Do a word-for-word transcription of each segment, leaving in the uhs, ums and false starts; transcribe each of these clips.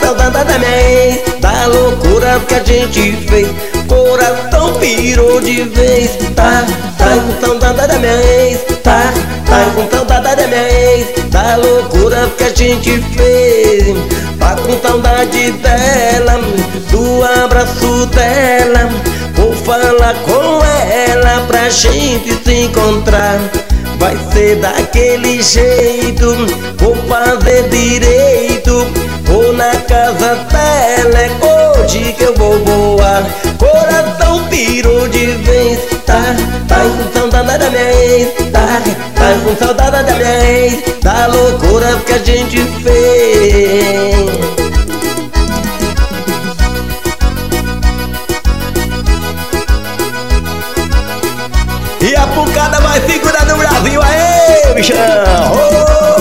saudade da minha ex, da loucura que a gente fez. Coração pirou de vez. Tá, tá com saudade da minha ex, tá, tá com saudade da minha ex, da loucura que a gente fez. Tá com saudade dela, do abraço dela. Vou falar com ela pra gente se encontrar. Vai ser daquele jeito, vou fazer direito. Vou na casa dela, é hoje que eu vou voar. Coração pirou de vez. Tá, tá com saudade da minha ex, tá, tá com saudade da minha ex, da loucura que a gente fez. E a pucada vai segurar no Brasil, aê, bichão! Oh!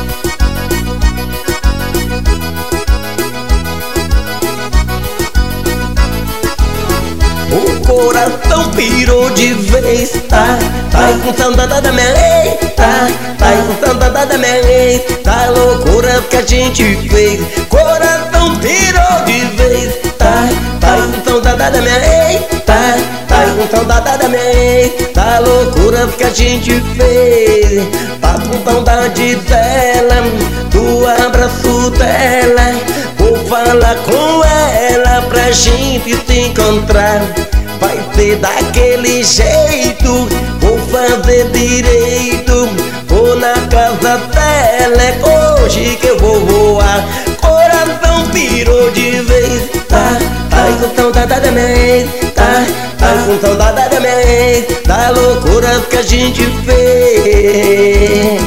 O coração pirou de vez. Tá, tá com saudade da minha ex, tá, tá com saudade da minha ex, da loucura que a gente fez. Coração pirou de vez. Tá, tá com saudade da minha ex, tá, tá com saudade da minha ex, da loucura que a gente fez. Tá com saudade dela, do abraço dela. Vou falar com ela pra gente se encontrar. Vai ser daquele jeito, vou fazer direito. Vou na casa dela, é hoje que eu vou voar. Coração pirou de vez. Tá, tá com saudade da minha ex, tá, tá com saudade da minha ex, da loucura que a gente fez.